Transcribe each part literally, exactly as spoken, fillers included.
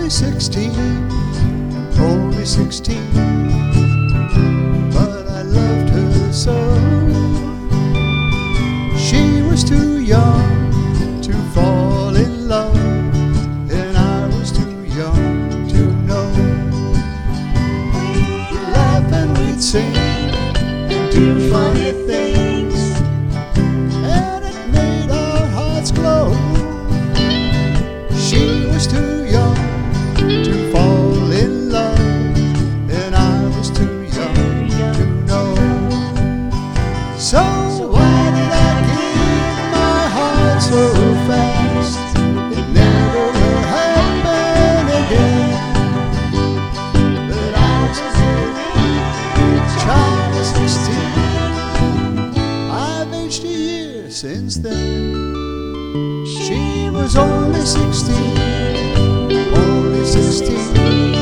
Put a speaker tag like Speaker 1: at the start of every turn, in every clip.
Speaker 1: sixteen, only sixteen, but I loved her so. She was too young to fall in love, and I was too young to know. We'd laugh and we'd sing and do funny things, and it made our hearts glow. She was too young to fall in love, and I was too young to know. So why did I give my heart so fast? It never will happen again. But I was a child of sixteen. I've aged a year since then. She was only sixteen, only sixteen.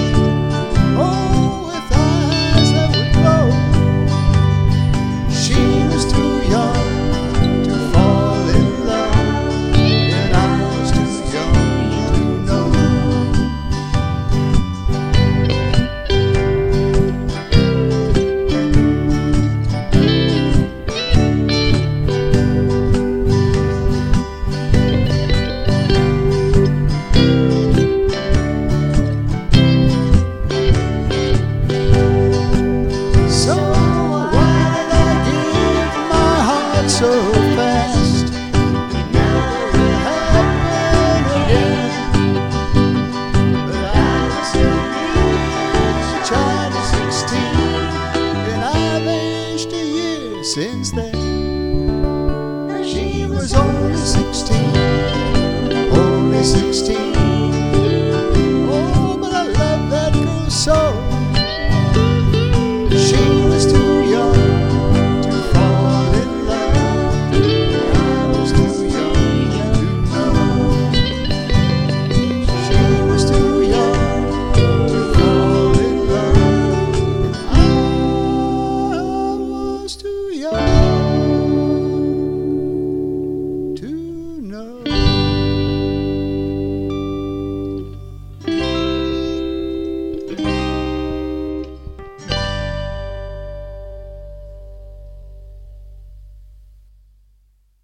Speaker 1: Oh, with eyes that would glow. She was too young to fall in love, and I was too young to know. So why did I give my heart so fast? It never will happen again. But I was a child of sixteen, and I've aged a year since then. She was only sixteen, only sixteen.